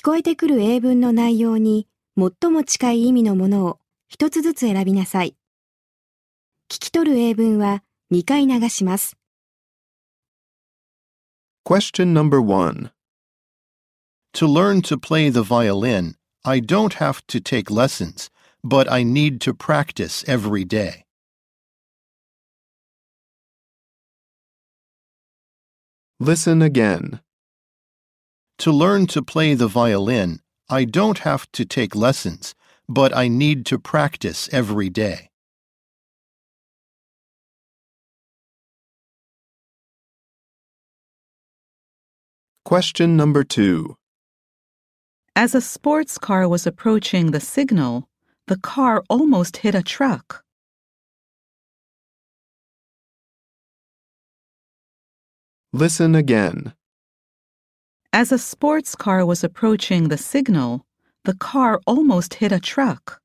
こえてくる英文の内容に最も近い意味のものを一つずつ選びなさい。聞き取る英文は2回流します。 Question number 1. To learn to play the violin, I don't have to take lessons, but I need to practice every day. Listen again. To learn to play the violin, I don't have to take lessons, but I need to practice every day. Question number 2. As a sports car was approaching the signal, the car almost hit a truck. Listen again. As a sports car was approaching the signal, the car almost hit a truck.